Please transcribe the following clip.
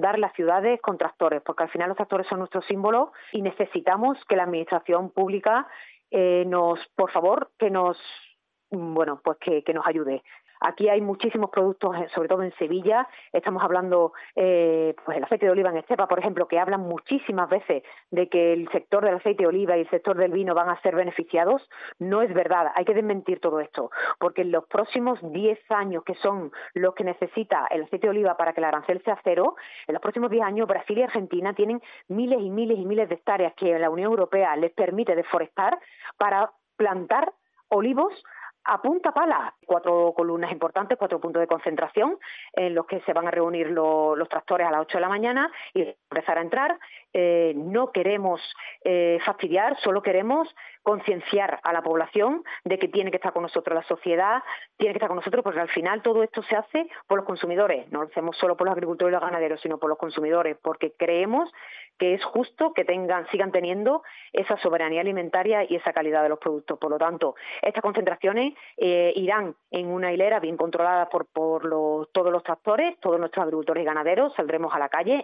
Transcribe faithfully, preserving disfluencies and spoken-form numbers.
inundar las ciudades con tractores, porque al final los tractores son nuestro símbolo y necesitamos que la administración pública eh, nos, por favor, que nos, bueno, pues que, que nos ayude. Aquí hay muchísimos productos, sobre todo en Sevilla. Estamos hablando, eh, pues el aceite de oliva en Estepa, por ejemplo, que hablan muchísimas veces de que el sector del aceite de oliva y el sector del vino van a ser beneficiados. No es verdad, hay que desmentir todo esto, porque en los próximos diez años, que son los que necesita el aceite de oliva para que el arancel sea cero, en los próximos diez años Brasil y Argentina tienen miles y miles y miles de hectáreas que la Unión Europea les permite deforestar para plantar olivos a punta pala. Cuatro columnas importantes, cuatro puntos de concentración en los que se van a reunir lo, los tractores a las ocho de la mañana y empezar a entrar. Eh, no queremos eh, fastidiar, solo queremos concienciar a la población de que tiene que estar con nosotros la sociedad, tiene que estar con nosotros, porque al final todo esto se hace por los consumidores. No lo hacemos solo por los agricultores y los ganaderos, sino por los consumidores, porque creemos que es justo que tengan, sigan teniendo esa soberanía alimentaria y esa calidad de los productos. Por lo tanto, estas concentraciones eh, irán en una hilera bien controlada por, por los, todos los tractores, todos nuestros agricultores y ganaderos, saldremos a la calle.